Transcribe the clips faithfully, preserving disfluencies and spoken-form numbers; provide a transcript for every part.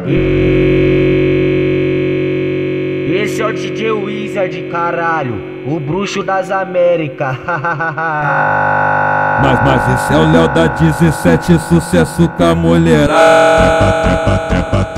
Esse é o D J Wizard, caralho, o bruxo das Américas. Mas, mas esse é o Léo da dezessete, sucesso com a mulherada.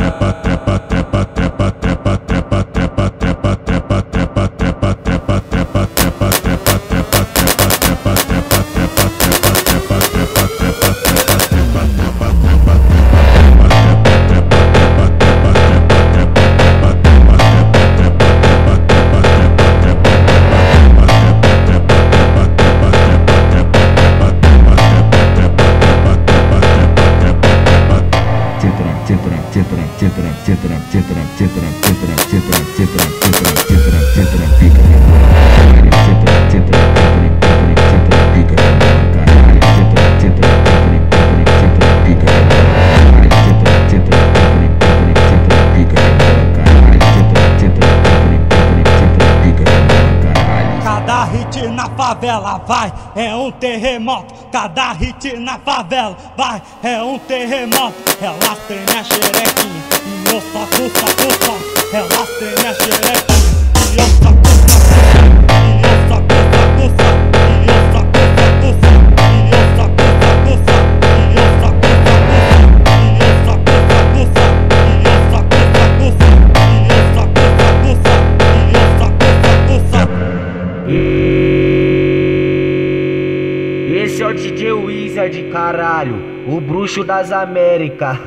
Cada hit na favela vai, é um terremoto. Cada hit na favela vai, é um terremoto. Elas tremem a xerequinha e eu só custa, custa. Elas tremem a xerequinha e eu só custa, custa. E eu só custa, custa. E eu só custa, custa. E eu só custa, custa. E eu só custa, custa. E eu só custa, custa. E eu só custa, custa. E eu só custa, custa. E eu só custa, custa. Esse é o D J Wizard, caralho, o bruxo das Américas.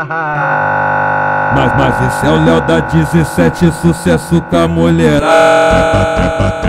Mas, mas esse é o Léo da dezessete, sucesso com a mulherada.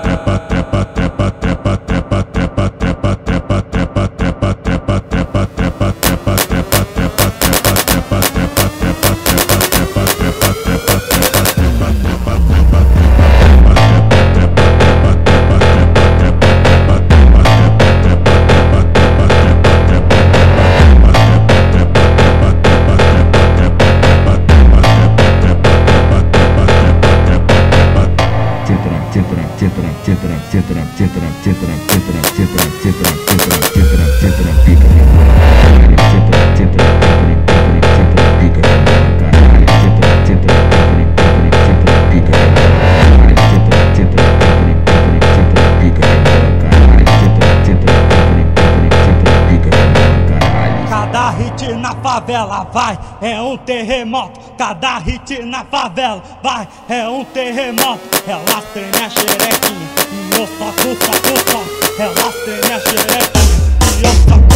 Cada hit na favela vai, é um terremoto. Cada hit na favela vai, é um terremoto. Elas tremem a xerequinha e eu só custa, custa. Elas tremem a xerequinha e eu só